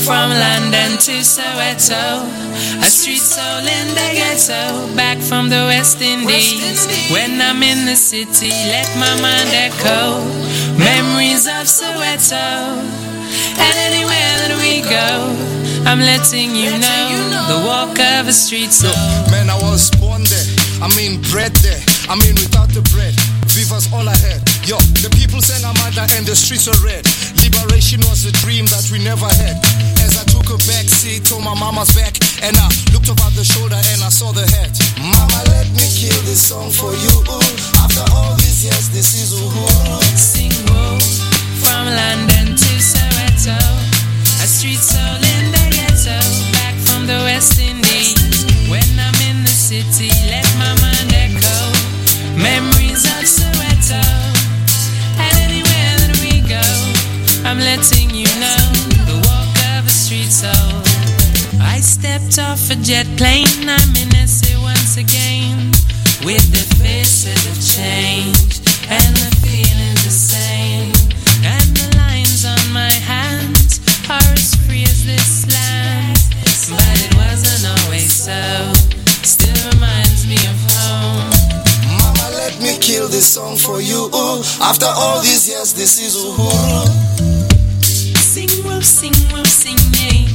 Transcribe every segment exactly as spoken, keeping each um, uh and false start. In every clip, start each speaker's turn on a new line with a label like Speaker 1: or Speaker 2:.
Speaker 1: From London to Soweto, a street soul in the ghetto. Back from the West Indies, when I'm in the city, let my mind echo memories of Soweto. And anywhere that we go, I'm letting you know the walk of a street soul.
Speaker 2: Look, man, I was born there, I mean bred there, I mean without the bread, Viva's all I had. Yo, the people sang Amanda and the streets were red. Liberation was a dream that we never had. As I took a back seat to my mama's back, and I looked over the shoulder and I saw the hat. Mama, let me kill this song for you. After all these years, this is Uhuru.
Speaker 1: Sing woo, from London to Soweto, a street soul in the ghetto. Back from the West Indies, when I'm in the city, let my mind echo memories of Soweto. And anywhere that we go, I'm letting you know the walk of a street soul. I stepped off a jet plane, I'm in S A once again, with the faces of change and the feelings the same. And the lines on my hands are as free as this land. But it wasn't always so, still reminds me of home.
Speaker 2: Mama, let me kill this song for you. After all these years, this is Uhuru.
Speaker 1: Sing, woo, sing, woo, sing, yeah.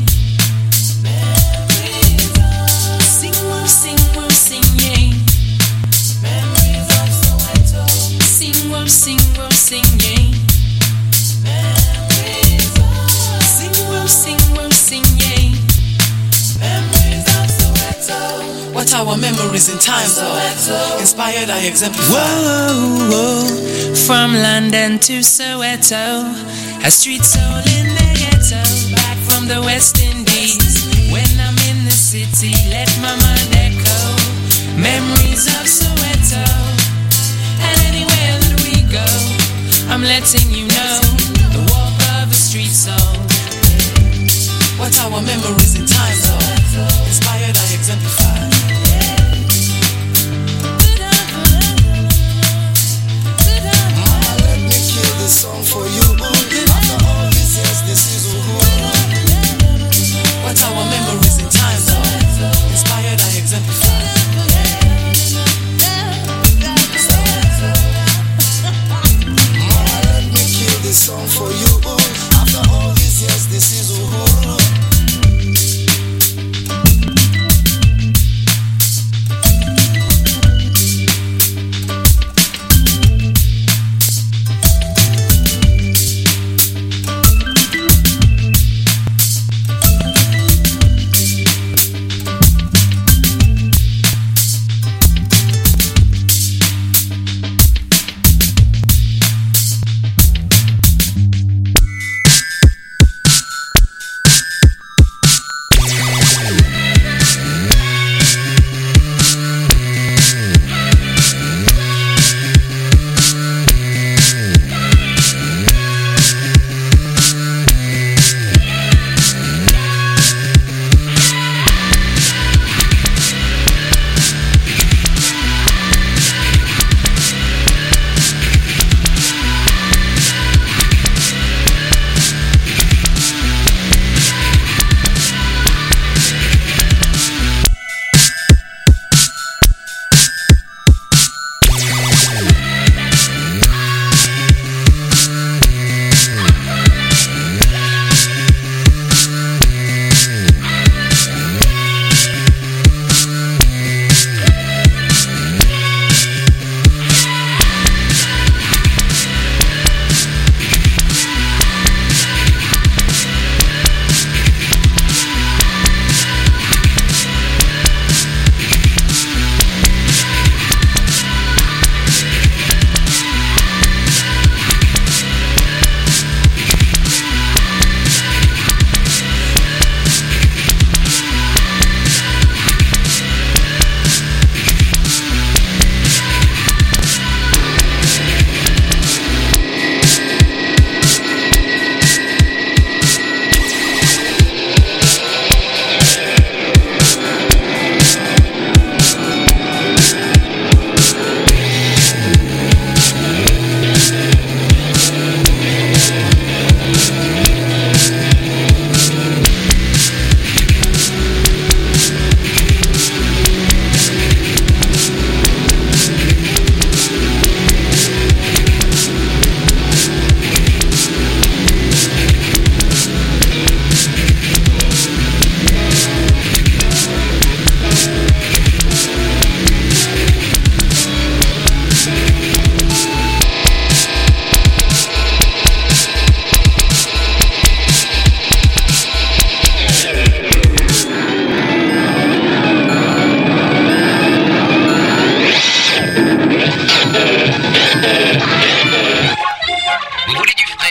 Speaker 1: Sing, woo, sing, woo, sing, yeah. Sing, woo, sing, woo, sing, yeah. Sing, woo, sing, woo, sing, yeah.
Speaker 3: What our memories in time though, inspired I exemplify.
Speaker 1: Whoa, whoa. From London to Soweto, a street soul in the ghetto. Back from the West Indies, when I'm in the city, let my mind echo memories of Soweto. And anywhere that we go, I'm letting you know the walk of a street soul.
Speaker 3: What our memories in time though, inspired I exemplify.
Speaker 2: Song for you. After all these years, this is Uhuru.
Speaker 3: What our memories in time though, inspired I exemplify.
Speaker 2: Mama, let me kill this song for you. After all these years, this is Uhuru.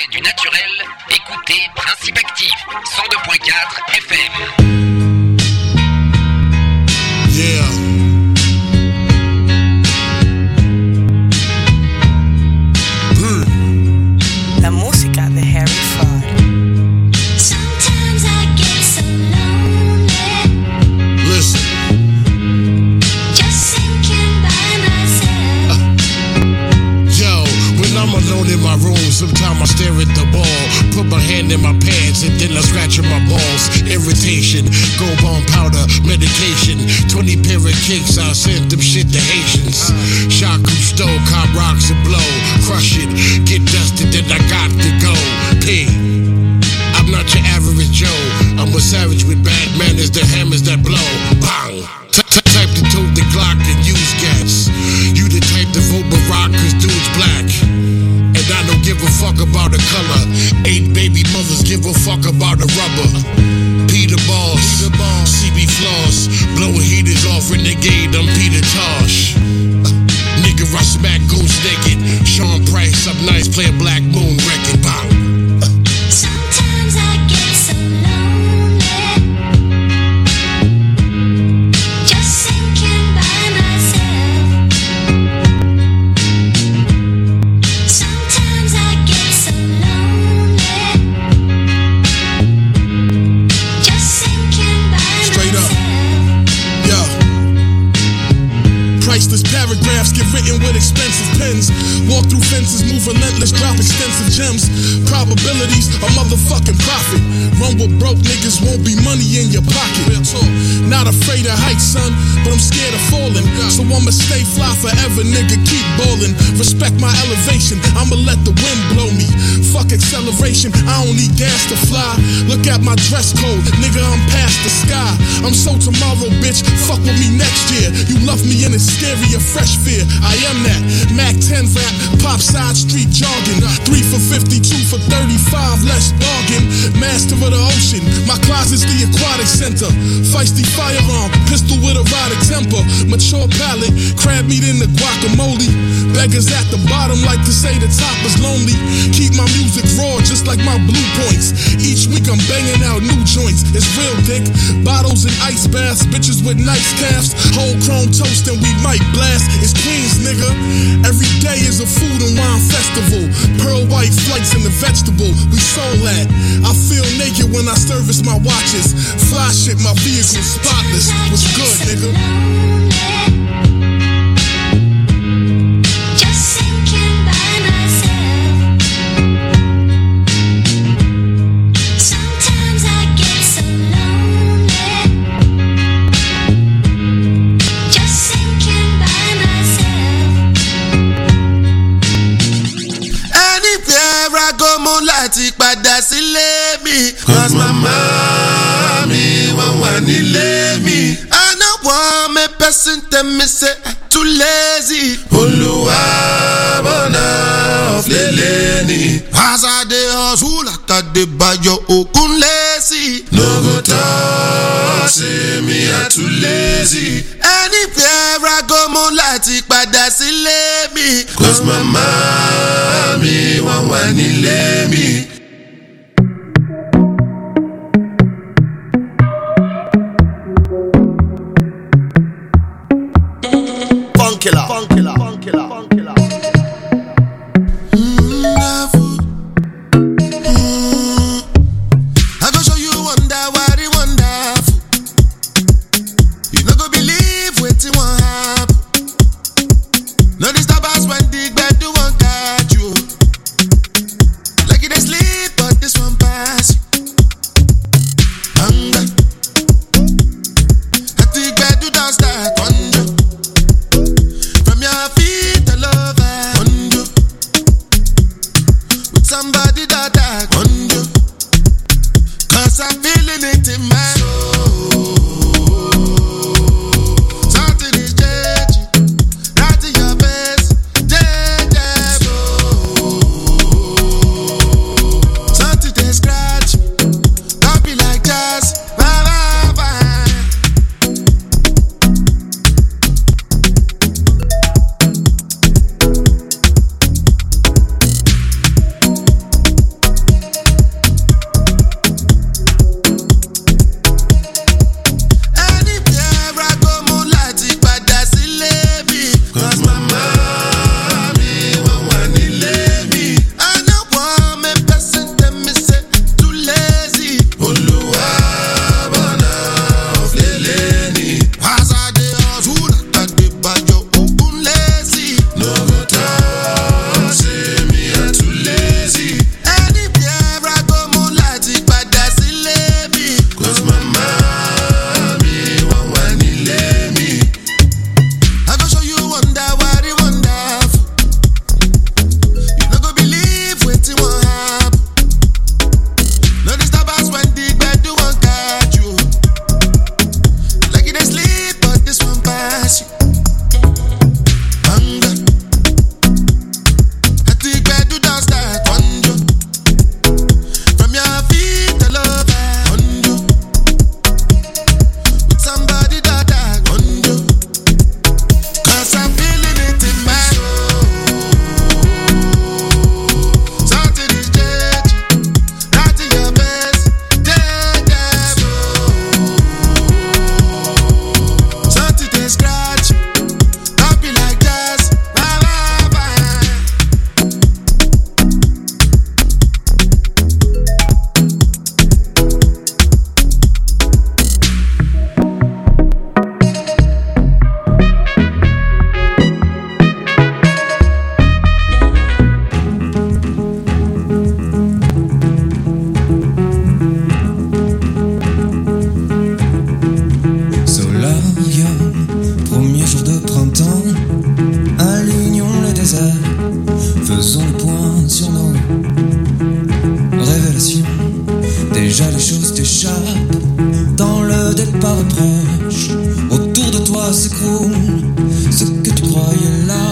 Speaker 4: du naturel, écoutez Principe Actif, cent deux point quatre F M.
Speaker 2: Yeah.
Speaker 5: Mm. La música de Harry Fraud.
Speaker 6: Sometimes I get so lonely.
Speaker 2: Listen.
Speaker 6: Just thinking by myself.
Speaker 2: Uh, yo, when I'm alone in my room, sometimes I stare at the wall, put my hand in my pants, and then I scratch at my balls. Irritation, gold bond powder, medication, twenty pair of kicks, I sent them shit to Haitians. Jacques Cousteau, cop rocks and blow, crush it, get dusted, then I got to go. P. I'm not your average Joe, I'm a savage with bad manners, the hammers that blow. Bang! Type to tote the Glock and use gas. You the type to vote Barack cause dude's black. And I don't give a fuck about the color. Eight baby mothers give a fuck about the rubber. Peter Boss, C B Floss, blowing heaters off renegade, I'm Peter Tosh. Uh, nigga, I smack goes naked. Sean Price, up nice, play a Black Moon record. Bang. Uh,
Speaker 6: Sometimes I get so lonely. Just thinking by myself. Sometimes I get so lonely. Just thinking by
Speaker 2: Straight up.
Speaker 6: myself.
Speaker 2: Yo. Priceless paragraphs get written with expensive pens. Walk through fences, move relentless, drop extensive gems. Probabilities, a motherfucking profit. Run with broke niggas, won't be money in your pocket. Real talk. Not afraid of heights, son, but I'm scared of falling. So I'ma stay fly forever, nigga, keep ballin'. Respect my elevation, I'ma let the wind blow me. Fuck acceleration, I don't need gas to fly. Look at my dress code, nigga, I'm past the sky. I'm so tomorrow, bitch, fuck with me next year. You love me and it's scary, a fresh fear. I am that, Mac ten rap, pop side street jogging. Three for fifty-two for thirty-five, less bargain. Master of the ocean, my closet's the aquatic center. Feisty firearm, pistol with erotic temper. Mature palate, crab meat in the guacamole. Beggars at the bottom like to say the top is lonely. Keep my music raw just like my blue points. Each week I'm banging out new joints. It's real dick, bottles and ice baths. Bitches with nice calves, whole chrome toast and we might blast. It's Queens, nigga. Every day is a food and wine festival. Pearl white flights in the vegetable, we soul at. I feel naked when I service my watches. Fly shit, my vehicle spotless. What's good, nigga?
Speaker 6: Just thinking by myself. Sometimes I get so lonely. Just thinking by myself.
Speaker 7: Anywhere I go, mo láti padà sílé mi. Cause my mommy won't want nílé mi. I know one me person tell me say I too lazy. Olúwa bọ̀nà ọ̀flẹ̀lẹ̀ ni. As I dey hustle, àtàdé bayọ̀ òkun lazy. No go talk say me I too lazy. Anywhere I go, mo láti padà sílé mi. Cause my mommy won't want nílé mi.
Speaker 8: Funkilla, funkilla, funkilla, funkilla.
Speaker 7: Mm, mm. I go show you wonder what it wonderful. You no go believe wetin wan happen. No disturb us when the gbedu wan catch you. Like you dey sleep, but this one pass you. Hunger. At the gbedu don start wonder. From your feet all over on you. With somebody that I on you. Cause I'm feeling it in my soul. Something is changing right in your face. Change soul. Something they scratch me. Don't be like jazz. Bye, bye, bye.
Speaker 9: s'échappe dans le départ proche. Autour de toi s'écroule ce que tu croyais là.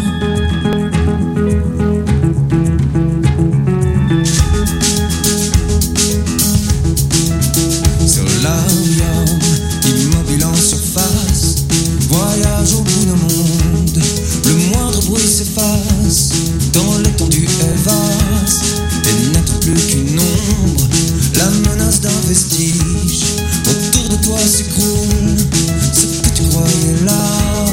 Speaker 9: Solarium, immobile en surface, voyage au bout d'un monde. Le moindre bruit s'efface, dans l'étendue est vaste, et n'être plus qu'une ombre, la menace d'un vestige. Autour de toi s'écroule ce que tu croyais là.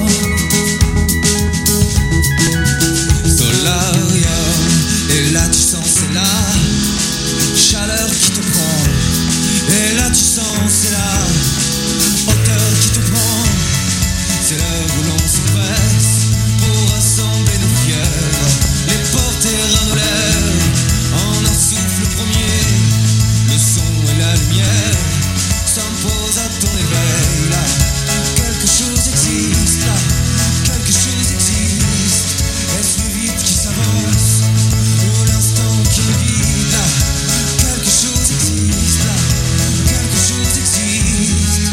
Speaker 9: Solarium, et là tu sens c'est la chaleur qui te prend. Et là tu sens c'est la hauteur qui te prend. C'est l'heure où l'on se presse pour rassembler nos fièvres, les porter à nos lèvres en un souffle premier. Le son et la lumière s'imposent à ton éveil. Là, quelque chose existe, là, quelque chose existe. Est-ce le vide qui s'avance ou l'instant qui est vide? Là, quelque chose existe, là, quelque chose existe.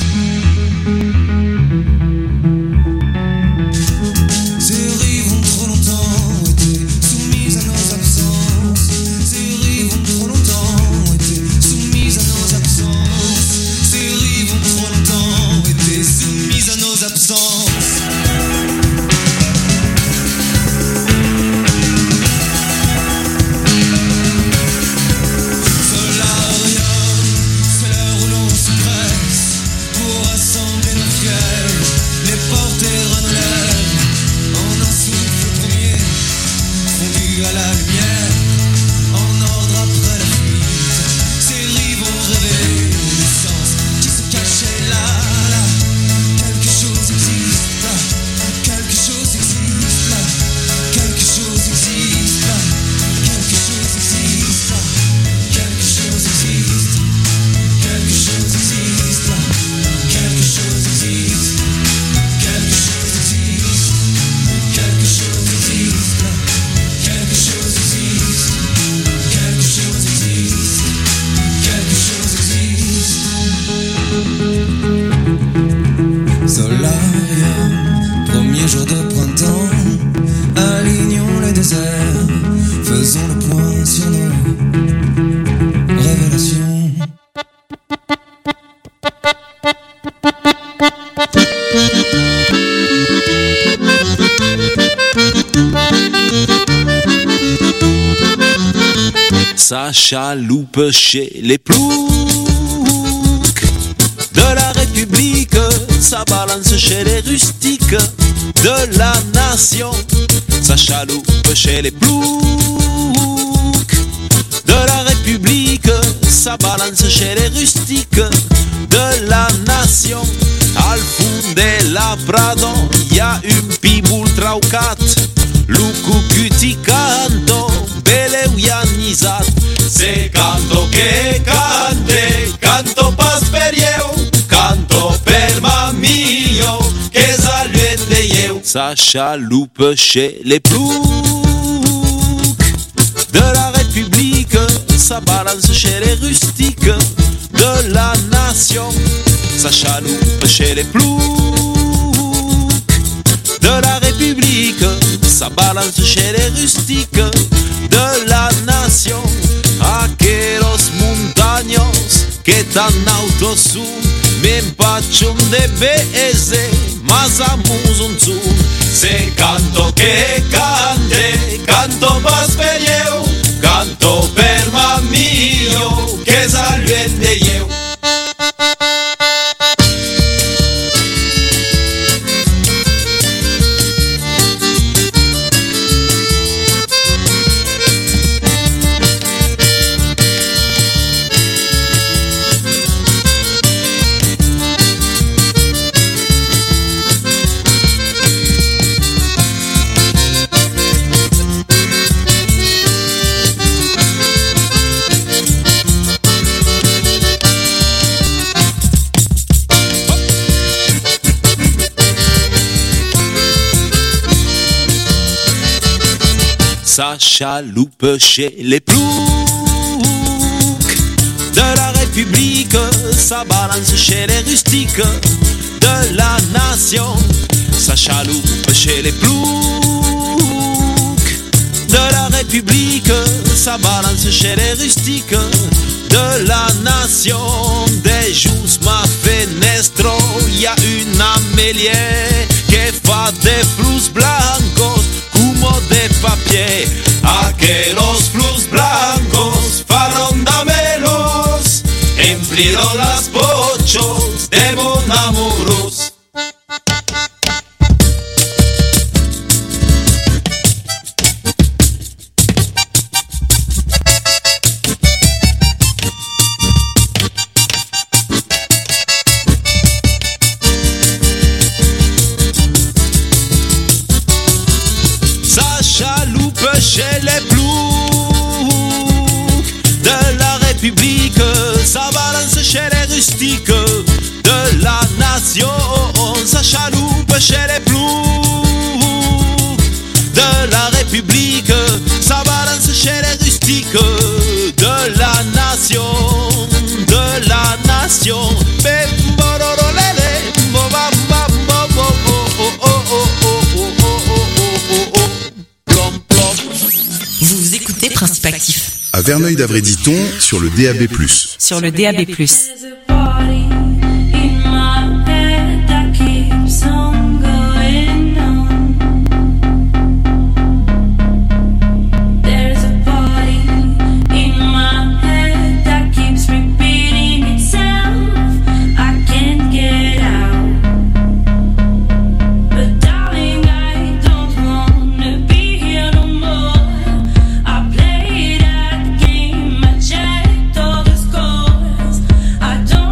Speaker 9: Ces rives ont trop longtemps été soumises à nos absences. Ces rives ont trop longtemps été soumises à nos absences. Ces rives ont trop longtemps été soumises à nos absences. Solarium, c'est l'heure où l'on se presse pour rassembler nos fièvres, les porter à nos lèvres en un souffle premier, fondu à la lumière, en ordre après la fuite. Ces rives ont révélé l'essence qui se cachait là, là. Quelque chose existe là, quelque chose existe là, quelque chose existe là, quelque chose existe là, quelque chose existe, quelque chose existe là, quelque chose existe, quelque chose existe, quelque chose existe là, quelque chose existe, quelque chose existe, quelque chose existe. Solarium, premier jour de printemps, alignons les déserts, faisons le point sur nos révélations.
Speaker 10: Ça chaloupe chez les ploucs de la République, ça balance chez les rustiques de la nation. Ça chaloupe chez les ploucs de la République, ça balance chez les rustiques de la nation. Al fund de la Prado y a un pibul traucat, Lucu cuti canto, bele uianizat. Se canto che cante, canto pas per eu, canto per mamio, che saluete eu. Ça chaloupe chez les ploucs de la République, ça balance chez les rustiques de la nation. Ça chaloupe chez les ploucs de la République, ça balance chez les rustiques de la nation. Aqueros montaños que tan altos son, me empachon de beze, mas amuson son. Se canto que cante, canto pas per eu, canto per mamio, que saluete eu. Ça chaloupe chez les ploucs de la République, ça balance chez les rustiques de la nation. Ça chaloupe chez les ploucs de la République. Ça balance chez les rustiques de la nation. Des jours ma fenestro, y a une amélie que fa des flus blancos como de papier. Aquellos flus blancos fueron damelos, emplieron las bochos de mon amoros. Chez les ploucs de la République, ça balance chez les rustiques de la nation. Ça chaloupe chez les ploucs de la République, ça balance chez les rustiques de la nation, de la nation.
Speaker 11: Vous écoutez Principe Actif.
Speaker 12: À Verneuil d'Avray-Diton sur le D A B plus.
Speaker 11: Sur le D A B plus.
Speaker 6: I don't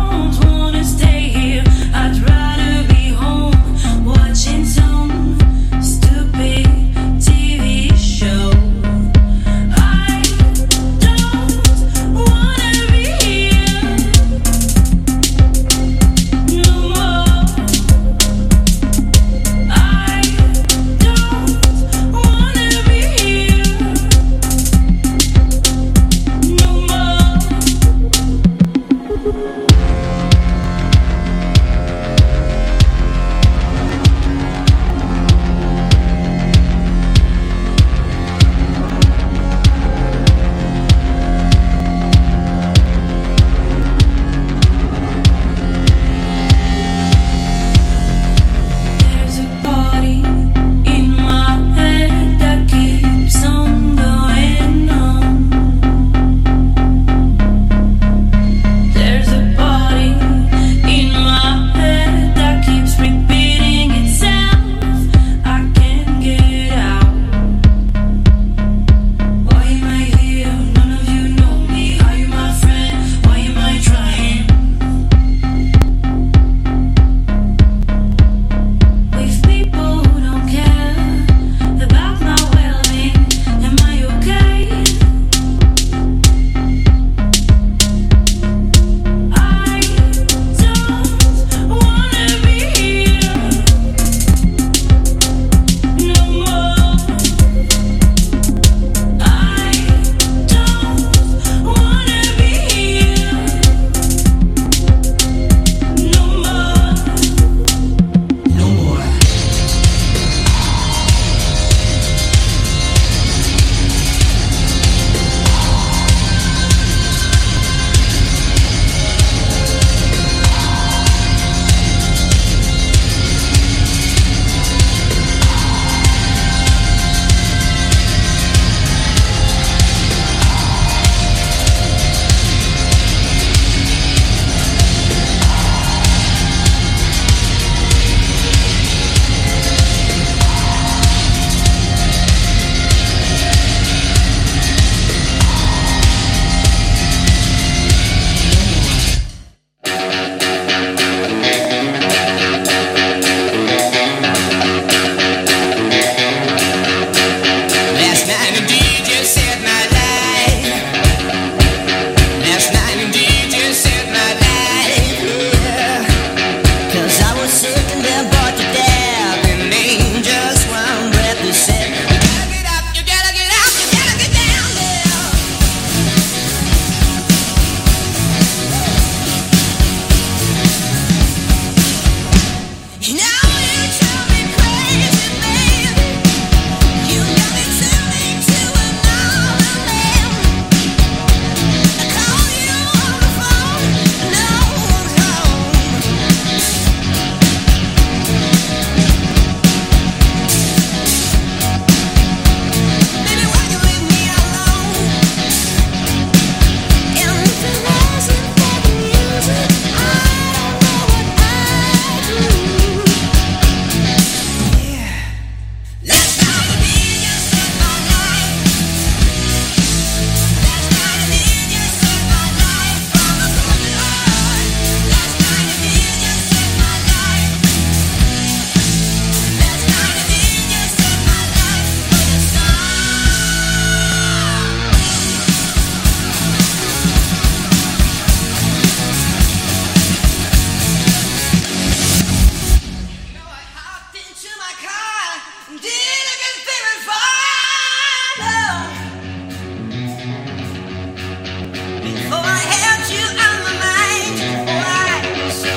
Speaker 6: Before I held you on my mind, why you so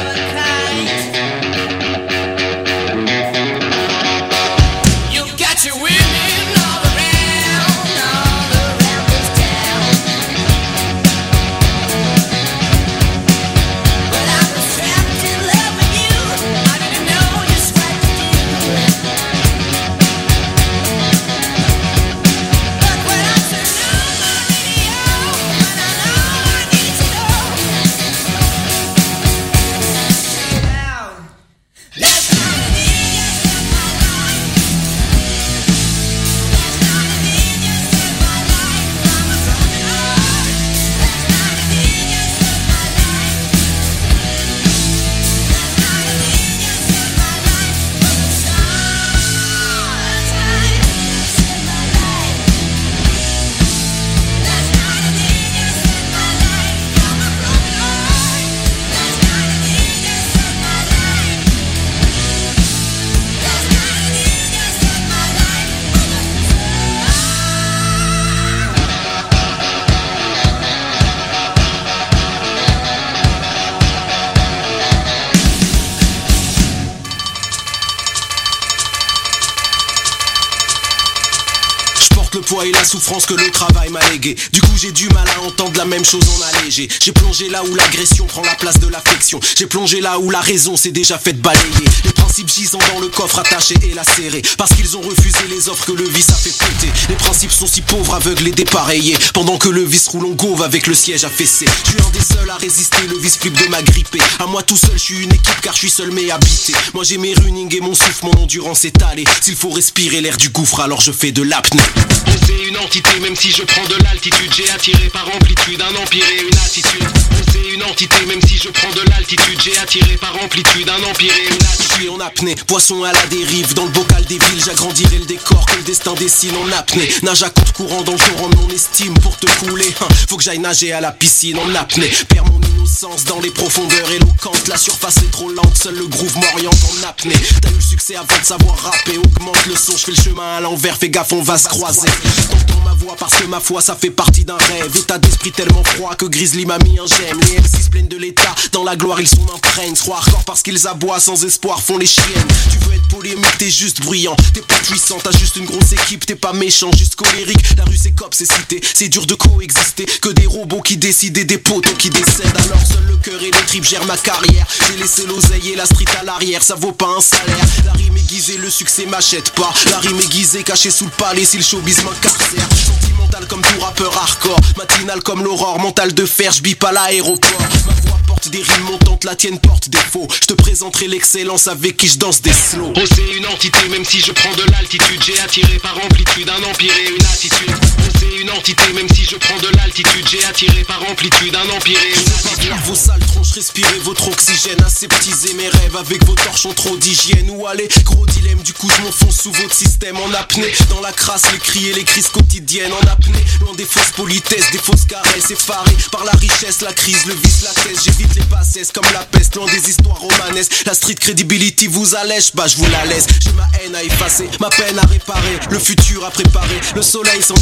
Speaker 6: kind? You got your women all around, all around this town. But I was trapped in love with you. I didn't know just what to do. But when I turned on the radio, when I know I need to know. Last night I did you set my life. Last night I did you set my life from a broken heart. Last night I did you set my life. Last night I did you set my life from the start. Last night I did you set my life. Last night I did you set my life from a broken heart. Last night I did you set my life. Last night I did you set my life from the
Speaker 13: Je porte le poids et la souffrance que le travail m'a légué. Du coup j'ai du mal à entendre la même chose en allégé. J'ai plongé là où l'agression prend la place de l'affection. J'ai plongé là où la raison s'est déjà faite balayer. Les principes gisant dans le coffre attachés et lacérés, parce qu'ils ont refusé les offres que le vice a fait péter. Les principes sont si pauvres, aveugles et dépareillés, pendant que le vice roule en gauve avec le siège affaissé. Je suis un des seuls à résister, le vice flippe de m'agripper. À moi tout seul je suis une équipe car je suis seul mais habité. Moi j'ai mes running et mon souffle, mon endurance étalée. S'il faut respirer l'air du gouffre alors je fais de l'apnée. C'est une entité, même si je prends de l'altitude. J'ai attiré par amplitude un empire et une attitude. C'est une entité, même si je prends de l'altitude. J'ai attiré par amplitude un empire et une attitude. Je suis en apnée, poisson à la dérive. Dans le bocal des villes, j'agrandirai le décor que le destin dessine en apnée. Nage à compte courant dans le torrent de mon estime. Pour te couler, hein, faut que j'aille nager à la piscine en apnée. Perds mon innocence dans les profondeurs éloquentes. La surface est trop lente, seul le groove m'oriente en apnée. T'as eu le succès avant de savoir rapper. Augmente le son, je fais le chemin à l'envers. Fais gaffe, on va se croiser. T'entends ma voix parce que ma foi ça fait partie d'un rêve. État d'esprit tellement froid que Grizzly m'a mis un j'aime. Les M C se plaignent de l'état, dans la gloire ils sont imprègnes. Trop hardcore parce qu'ils aboient sans espoir font les chiennes. Tu veux être polémique, t'es juste bruyant. T'es pas puissant, t'as juste une grosse équipe. T'es pas méchant, juste colérique. La rue c'est cop, c'est cité, c'est dur de coexister. Que des robots qui décident et des poteaux qui décèdent. Alors seul le cœur et les tripes gèrent ma carrière. J'ai laissé l'oseille et la street à l'arrière. Ça vaut pas un salaire. La rime aiguisée, le succès m'achète pas. La rime aiguisée, cachée sous le palais si le showbiz m'incarcère. Sentimental comme tout rappeur hardcore, matinal comme l'aurore, mental de fer, j'bip à l'aéroport. Ma voix porte des rimes montantes, la tienne porte des faux. Je te présenterai l'excellence avec qui je danse des slows. Oh c'est une entité, même si je prends de l'altitude. J'ai attiré par amplitude un empire et une attitude. Oh c'est une entité, même si je prends de l'altitude. J'ai attiré par amplitude un empire et une attitude. Vos sales tronches, respirez votre oxygène. Aseptisez mes rêves avec vos torchons trop d'hygiène. Ou allez, gros dilemme, du coup je m'enfonce sous votre système en apnée. Dans la crasse, les cris et les crises quotidiennes en apnée. Loin des fausses politesses, des fausses caresses. Effaré par la richesse, la crise, le vice, la thèse. J'évite les bassesses comme la peste, loin des histoires romanesques. La street credibility vous allège, bah je vous la laisse. J'ai ma haine à effacer, ma peine à réparer, le futur à préparer. Le soleil s'en